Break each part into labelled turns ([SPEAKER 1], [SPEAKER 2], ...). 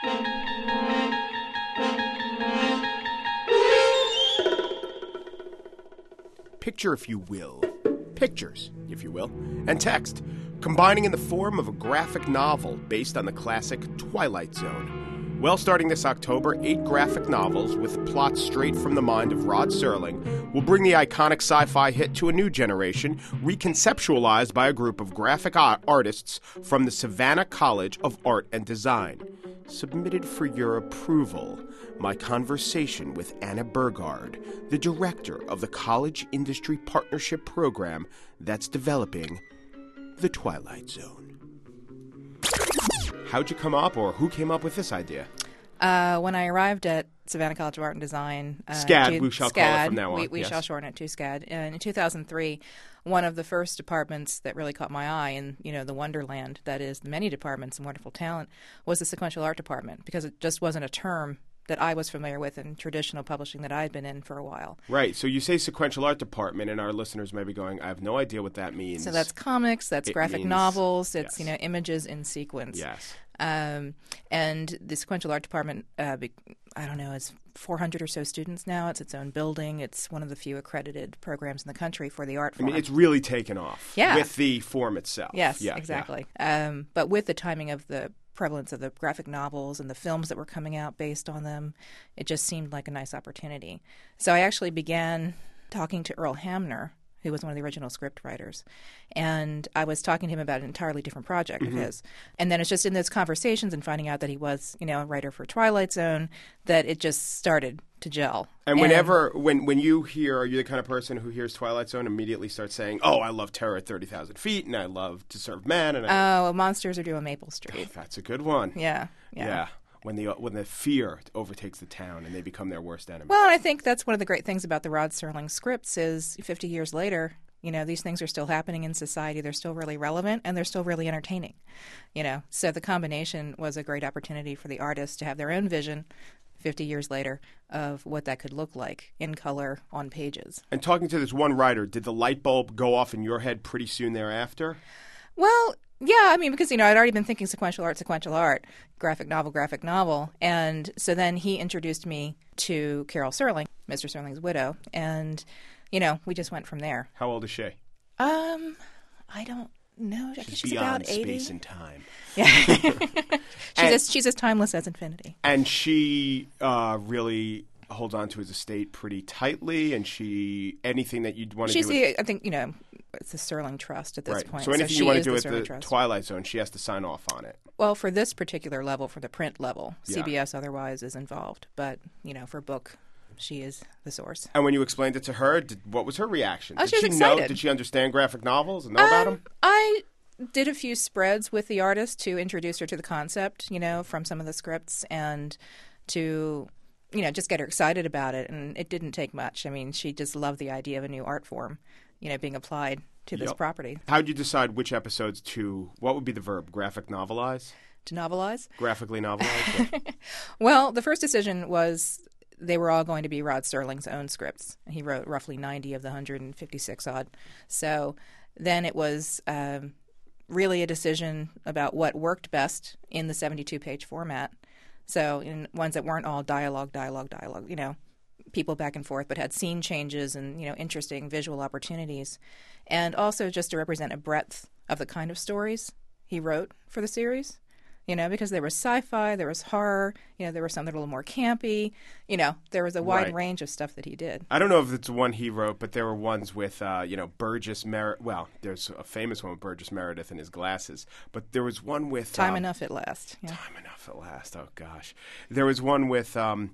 [SPEAKER 1] Pictures, if you will, and text, combining in the form of a graphic novel based on the classic Twilight Zone. Well, starting this October, 8 graphic novels with plots straight from the mind of Rod Serling will bring the iconic sci-fi hit to a new generation, reconceptualized by a group of graphic artists from the Savannah College of Art and Design. Submitted for your approval, my conversation with Anna Burgard, the director of the College Industry Partnership Program that's developing The Twilight Zone. How'd you come up, or who came up with this idea?
[SPEAKER 2] When I arrived at Savannah College of Art and Design...
[SPEAKER 1] SCAD, we shall call it from now on.
[SPEAKER 2] We shall shorten it to SCAD. And in 2003, one of the first departments that really caught my eye in, the wonderland, that is, the many departments and wonderful talent, was the sequential art department, because it just wasn't a term that I was familiar with in traditional publishing that I had been in for a while.
[SPEAKER 1] Right. So you say sequential art department, and our listeners may be going, I have no idea what that means.
[SPEAKER 2] So that's comics, that's graphic novels, it's,
[SPEAKER 1] yes.
[SPEAKER 2] Images in sequence.
[SPEAKER 1] Yes.
[SPEAKER 2] And the sequential art department, it's 400 or so students now. It's its own building. It's one of the few accredited programs in the country for the art form.
[SPEAKER 1] It's really taken off with the form itself.
[SPEAKER 2] Yes, exactly. Yeah. But with the timing of the prevalence of the graphic novels and the films that were coming out based on them, it just seemed like a nice opportunity. So I actually began talking to Earl Hamner, who was one of the original script writers, and I was talking to him about an entirely different project of his. And then it's just in those conversations and finding out that he was, a writer for Twilight Zone, that it just started to gel.
[SPEAKER 1] And when you hear, are you the kind of person who hears Twilight Zone immediately starts saying, oh, I love Terror at 30,000 Feet, and I love To Serve Man, and
[SPEAKER 2] Monsters Are Due on Maple Street.
[SPEAKER 1] Oh, that's a good one.
[SPEAKER 2] Yeah.
[SPEAKER 1] When the fear overtakes the town and they become their worst enemy.
[SPEAKER 2] Well, I think that's one of the great things about the Rod Serling scripts is 50 years later, these things are still happening in society. They're still really relevant, and they're still really entertaining. So the combination was a great opportunity for the artists to have their own vision 50 years later of what that could look like in color on pages.
[SPEAKER 1] And talking to this one writer, did the light bulb go off in your head pretty soon thereafter?
[SPEAKER 2] Well, yeah, because, I'd already been thinking sequential art, graphic novel. And so then he introduced me to Carol Serling, Mr. Serling's widow. And, we just went from there.
[SPEAKER 1] How old is she?
[SPEAKER 2] I don't know. I think she's
[SPEAKER 1] beyond
[SPEAKER 2] about 80.
[SPEAKER 1] Space and time.
[SPEAKER 2] Yeah. She's as timeless as infinity.
[SPEAKER 1] And she really holds on to his estate pretty tightly. And anything that you'd want to do
[SPEAKER 2] I think, it's the Serling Trust at this point.
[SPEAKER 1] So anything you want to do with the Twilight Zone, she has to sign off on it.
[SPEAKER 2] Well, for this particular level, for the print level, CBS otherwise is involved. But, for book, she is the source.
[SPEAKER 1] And when you explained it to her, what was her reaction?
[SPEAKER 2] She was excited.
[SPEAKER 1] Did she understand graphic novels and know about them?
[SPEAKER 2] I did a few spreads with the artist to introduce her to the concept, from some of the scripts, and to, just get her excited about it. And it didn't take much. she just loved the idea of a new art form, being applied to this property.
[SPEAKER 1] How'd you decide which episodes what would be the verb, graphic novelize?
[SPEAKER 2] To novelize?
[SPEAKER 1] Graphically novelize? Yeah.
[SPEAKER 2] Well, the first decision was they were all going to be Rod Serling's own scripts. He wrote roughly 90 of the 156 odd. So then it was really a decision about what worked best in the 72-page format. So in ones that weren't all dialogue, people back and forth, but had scene changes and, interesting visual opportunities. And also just to represent a breadth of the kind of stories he wrote for the series, because there was sci-fi, there was horror, there was some that were a little more campy, there was a wide range of stuff that he did.
[SPEAKER 1] I don't know if it's one he wrote, but there were ones with, Burgess Meredith. Well, there's a famous one with Burgess Meredith and his glasses, but there was one with...
[SPEAKER 2] Time Enough at Last. Yeah.
[SPEAKER 1] Time Enough at Last, oh gosh. There was one with Don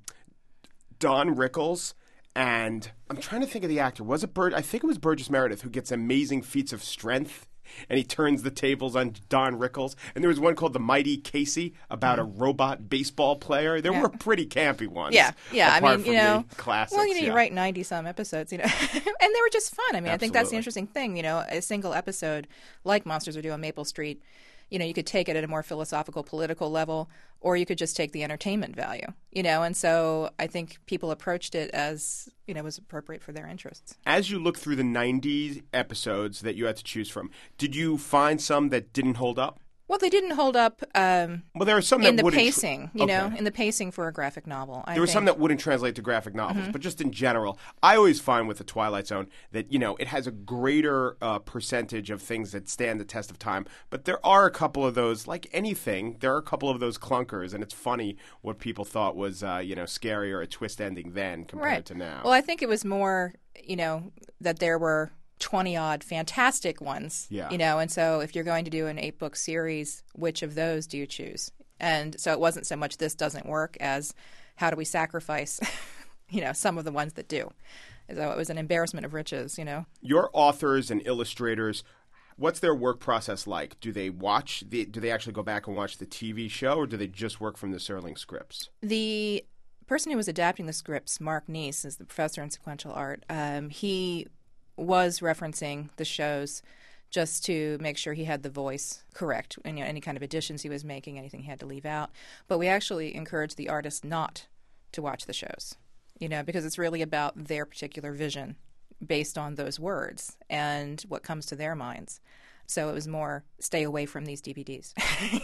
[SPEAKER 1] Rickles, and I'm trying to think of the actor. Was it I think it was Burgess Meredith, who gets amazing feats of strength, and he turns the tables on Don Rickles. And there was one called The Mighty Casey about a robot baseball player. There were pretty campy ones.
[SPEAKER 2] Yeah.
[SPEAKER 1] Apart from the classics.
[SPEAKER 2] Well, you write 90-some episodes, and they were just fun. I think that's the interesting thing. A single episode like Monsters Are Due on Maple Street, you could take it at a more philosophical, political level, or you could just take the entertainment value, and so I think people approached it as, was appropriate for their interests.
[SPEAKER 1] As you look through the 90 episodes that you had to choose from, did you find some that didn't hold up?
[SPEAKER 2] Well, they didn't hold up
[SPEAKER 1] Well, there are some
[SPEAKER 2] in
[SPEAKER 1] that
[SPEAKER 2] the
[SPEAKER 1] wouldn't.
[SPEAKER 2] pacing, in the pacing for a graphic novel.
[SPEAKER 1] There were some that wouldn't translate to graphic novels, but just in general, I always find with The Twilight Zone that, it has a greater percentage of things that stand the test of time. But there are a couple of those, like anything, there are a couple of those clunkers, and it's funny what people thought was, scary or a twist ending then compared to now.
[SPEAKER 2] Well, I think it was more, that there were 20-odd fantastic ones, and so if you're going to do an 8-book series, which of those do you choose? And so it wasn't so much this doesn't work as how do we sacrifice, some of the ones that do. So it was an embarrassment of riches,
[SPEAKER 1] Your authors and illustrators, what's their work process like? Do they actually go back and watch the TV show, or do they just work from the Serling scripts?
[SPEAKER 2] The person who was adapting the scripts, Mark Neese, is the professor in sequential art. He was referencing the shows just to make sure he had the voice correct. And, any kind of additions he was making, anything he had to leave out. But we actually encourage the artists not to watch the shows, because it's really about their particular vision based on those words and what comes to their minds. So it was more stay away from these DVDs,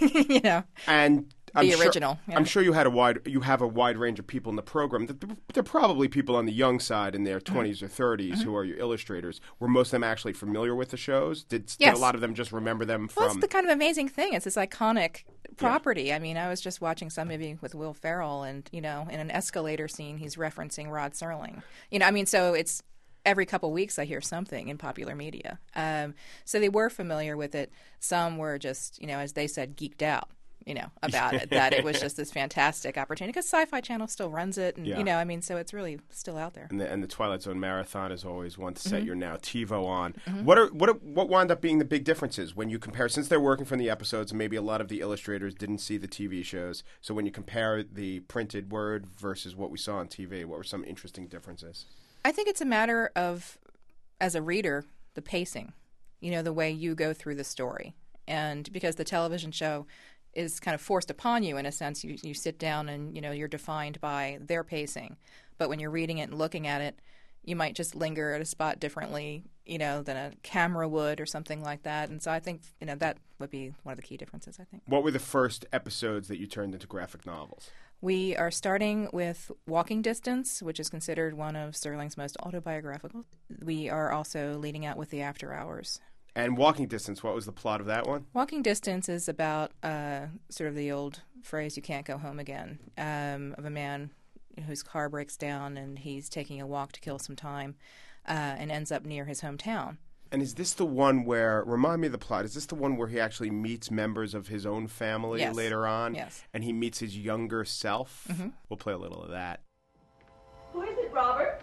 [SPEAKER 1] And
[SPEAKER 2] the original.
[SPEAKER 1] I'm sure you have a wide range of people in the program. There are probably people on the young side in their 20s or 30s who are your illustrators. Were most of them actually familiar with the shows? Did a lot of them just remember them from?
[SPEAKER 2] Well, it's the kind of amazing thing. It's this iconic property. Yeah. I mean, I was just watching some movie with Will Ferrell, and in an escalator scene, he's referencing Rod Serling. So it's. Every couple weeks I hear something in popular media. So they were familiar with it. Some were just, as they said, geeked out, about it, that it was just this fantastic opportunity because Sci-Fi Channel still runs it. And, so it's really still out there.
[SPEAKER 1] And the Twilight Zone Marathon is always one to set your now TiVo on. What wound up being the big differences when you compare, since they're working from the episodes and maybe a lot of the illustrators didn't see the TV shows, so when you compare the printed word versus what we saw on TV, what were some interesting differences?
[SPEAKER 2] I think it's a matter of, as a reader, the pacing, the way you go through the story. And because the television show is kind of forced upon you, in a sense, you sit down and, you're defined by their pacing. But when you're reading it and looking at it, you might just linger at a spot differently, than a camera would or something like that. And so I think, that would be one of the key differences, I think.
[SPEAKER 1] What were the first episodes that you turned into graphic novels?
[SPEAKER 2] We are starting with Walking Distance, which is considered one of Serling's most autobiographical. We are also leading out with The After Hours.
[SPEAKER 1] And Walking Distance, what was the plot of that one?
[SPEAKER 2] Walking Distance is about sort of the old phrase, you can't go home again, of a man whose car breaks down and he's taking a walk to kill some time and ends up near his hometown.
[SPEAKER 1] And is this the one where, remind me of the plot, is this the one where he actually meets members of his own family later on?
[SPEAKER 2] Yes.
[SPEAKER 1] And he meets his younger self? Mm-hmm. We'll play a little of that.
[SPEAKER 3] Who is it, Robert?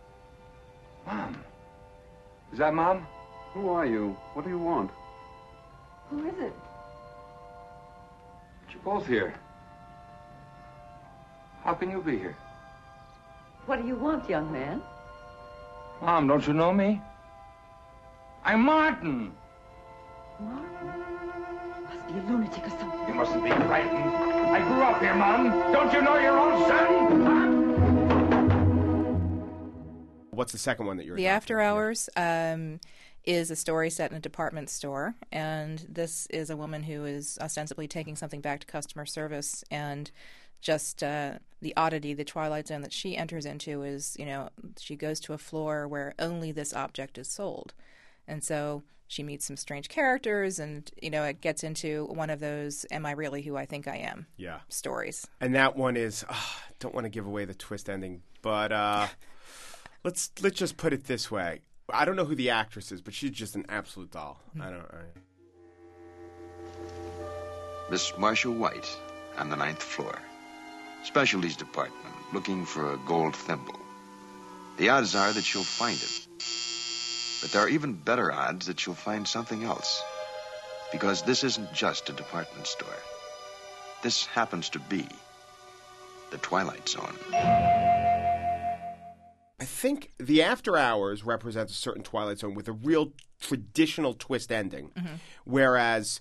[SPEAKER 4] Mom. Is that Mom? Who are you? What do you want?
[SPEAKER 3] Who is it?
[SPEAKER 4] But you're both here. How can you be here?
[SPEAKER 3] What do you want, young man?
[SPEAKER 4] Mom, don't you know me? I'm Martin.
[SPEAKER 3] Martin? Must be a lunatic or something.
[SPEAKER 4] You mustn't be frightened. I grew up here, Mom. Don't you know your own son?
[SPEAKER 1] What's the second one that you're
[SPEAKER 2] The After Hours is a story set in a department store, and this is a woman who is ostensibly taking something back to customer service, and just the oddity, the Twilight Zone that she enters into is, she goes to a floor where only this object is sold. And so she meets some strange characters, and, it gets into one of those "Am I really who I think I am?" stories.
[SPEAKER 1] And that one is, don't want to give away the twist ending, but let's just put it this way. I don't know who the actress is, but she's just an absolute doll.
[SPEAKER 5] Miss Marcia White on the 9th floor. Specialties department, looking for a gold thimble. The odds are that you'll find it. But there are even better odds that you'll find something else. Because this isn't just a department store. This happens to be the Twilight Zone.
[SPEAKER 1] I think The After Hours represents a certain Twilight Zone with a real traditional twist ending. Mm-hmm. Whereas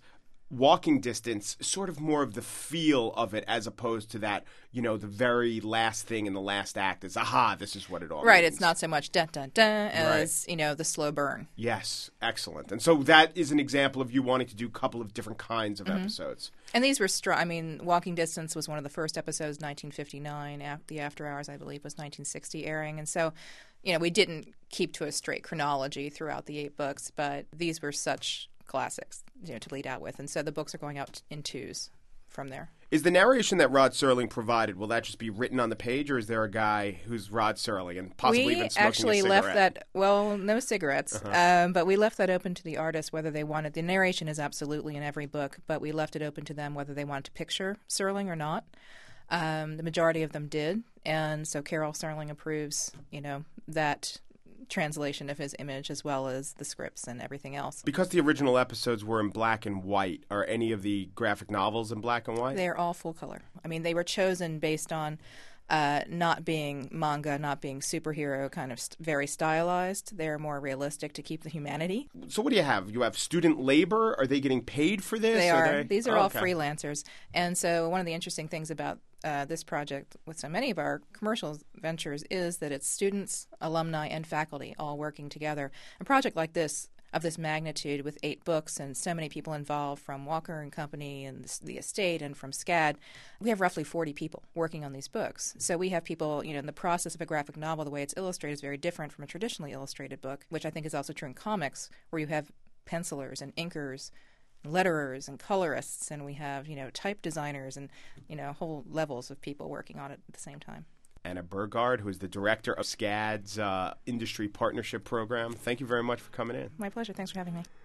[SPEAKER 1] Walking Distance, sort of more of the feel of it as opposed to that, the very last thing in the last act is, aha, this is what it all
[SPEAKER 2] Right,
[SPEAKER 1] means.
[SPEAKER 2] it's not so much dun dun dun as, the slow burn.
[SPEAKER 1] Yes, excellent. And so that is an example of you wanting to do a couple of different kinds of episodes.
[SPEAKER 2] And these were Walking Distance was one of the first episodes, 1959. The After Hours, I believe, was 1960 airing. And so, we didn't keep to a straight chronology throughout the 8 books, but these were such classics, to lead out with. And so the books are going out in 2s from there.
[SPEAKER 1] Is the narration that Rod Serling provided, will that just be written on the page, or is there a guy who's Rod Serling and possibly even smoking a cigarette?
[SPEAKER 2] We actually left that, no cigarettes, but we left that open to the artists whether they wanted. The narration is absolutely in every book, but we left it open to them whether they wanted to picture Serling or not. The majority of them did, and so Carol Serling approves, that translation of his image as well as the scripts and everything else.
[SPEAKER 1] Because the original episodes were in black and white, are any of the graphic novels in black and white?
[SPEAKER 2] They're all full color. I mean, they were chosen based on not being manga, not being superhero, kind of very stylized. They're more realistic to keep the humanity.
[SPEAKER 1] So what do you have? You have student labor? Are they getting paid for this?
[SPEAKER 2] They are. These are all
[SPEAKER 1] okay.
[SPEAKER 2] freelancers. And so one of the interesting things about this project with so many of our commercial ventures is that it's students, alumni, and faculty all working together. A project like this, of this magnitude, with 8 books and so many people involved from Walker and Company and the estate and from SCAD, we have roughly 40 people working on these books. So we have people, in the process of a graphic novel, the way it's illustrated is very different from a traditionally illustrated book, which I think is also true in comics, where you have pencilers and inkers, letterers and colorists, and we have, type designers and, whole levels of people working on it at the same time.
[SPEAKER 1] Anna Burgard, who is the director of SCAD's Industry Partnership Program. Thank you very much for coming in.
[SPEAKER 2] My pleasure. Thanks for having me.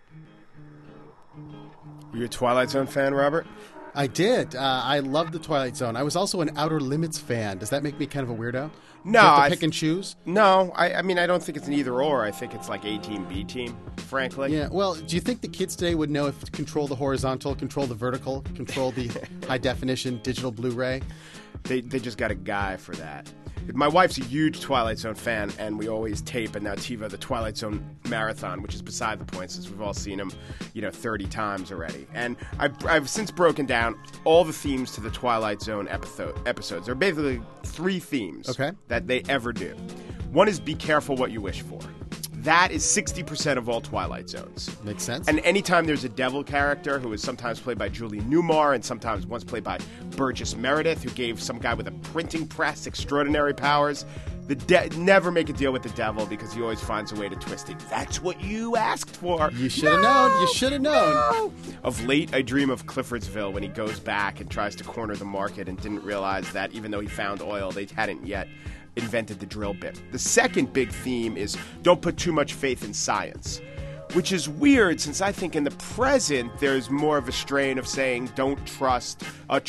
[SPEAKER 1] Were you a Twilight Zone fan, Robert?
[SPEAKER 6] I did. I loved the Twilight Zone. I was also an Outer Limits fan. Does that make me kind of a weirdo?
[SPEAKER 1] No.
[SPEAKER 6] Do you have to pick and choose?
[SPEAKER 1] No. I mean, I don't think it's an either or. I think it's like A team, B team, frankly.
[SPEAKER 6] Yeah. Well, do you think the kids today would know if to control the horizontal, control the vertical, control the high definition digital Blu-ray?
[SPEAKER 1] They just got a guy for that. My wife's a huge Twilight Zone fan, and we always tape and now TiVo the Twilight Zone Marathon, which is beside the point since we've all seen them, 30 times already. And I've since broken down all the themes to the Twilight Zone episodes. There are basically 3 themes that they ever do. One is be careful what you wish for. That is 60% of all Twilight Zones.
[SPEAKER 6] Makes sense.
[SPEAKER 1] And anytime there's a devil character who is sometimes played by Julie Newmar and sometimes once played by Burgess Meredith, who gave some guy with a printing press extraordinary powers, never make a deal with the devil because he always finds a way to twist it. That's what you asked for.
[SPEAKER 6] You should have known. You should have known.
[SPEAKER 1] No. Of late, I dream of Cliffordsville when he goes back and tries to corner the market and didn't realize that even though he found oil, they hadn't yet invented the drill bit. The second big theme is don't put too much faith in science, which is weird since I think in the present there's more of a strain of saying don't trust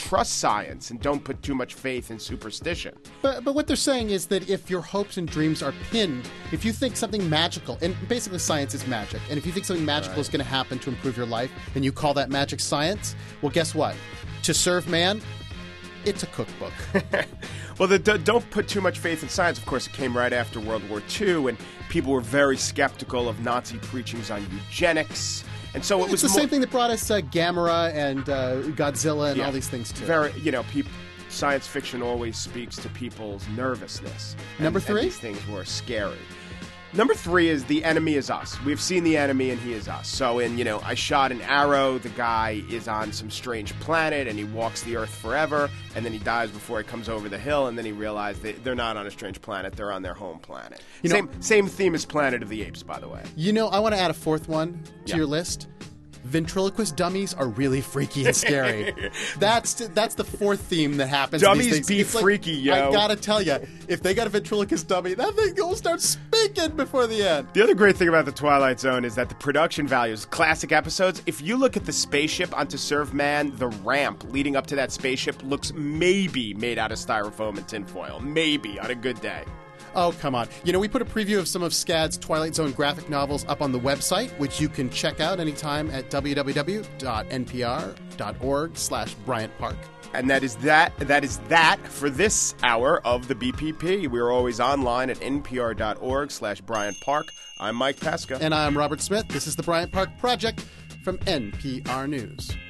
[SPEAKER 1] science and don't put too much faith in superstition.
[SPEAKER 6] But what they're saying is that if your hopes and dreams are pinned, if you think something magical, and basically science is magic, and if you think something magical is going to happen to improve your life and you call that magic science, well, guess what? To serve man, it's a cookbook.
[SPEAKER 1] Well, don't put too much faith in science. Of course, it came right after World War II, and people were very skeptical of Nazi preachings on eugenics. And so it was
[SPEAKER 6] the same thing that brought us Gamera and Godzilla and all these things, too.
[SPEAKER 1] Very, science fiction always speaks to people's nervousness.
[SPEAKER 6] Number 3?
[SPEAKER 1] And these things were scary. Number 3 is the enemy is us. We've seen the enemy and he is us. So in, I shot an arrow, the guy is on some strange planet and he walks the earth forever and then he dies before he comes over the hill and then he realized they're not on a strange planet, they're on their home planet. Same theme as Planet of the Apes, by the way.
[SPEAKER 6] I want to add a 4th one to your list. Ventriloquist dummies are really freaky and scary. That's the 4th theme that happens.
[SPEAKER 1] Dummies be freaky, yo.
[SPEAKER 6] I gotta tell you, if they got a ventriloquist dummy, that thing will start speaking before the end.
[SPEAKER 1] The other great thing about the Twilight Zone is that the production values, classic episodes, if you look at the spaceship on To Serve Man, the ramp leading up to that spaceship looks maybe made out of styrofoam and tinfoil. Maybe, on a good day.
[SPEAKER 6] Oh, come on. We put a preview of some of SCAD's Twilight Zone graphic novels up on the website, which you can check out anytime at www.npr.org/Bryant Park.
[SPEAKER 1] And that is that for this hour of the BPP. We're always online at npr.org/Bryant Park. I'm Mike Pesca.
[SPEAKER 6] And I'm Robert Smith. This is the Bryant Park Project from NPR News.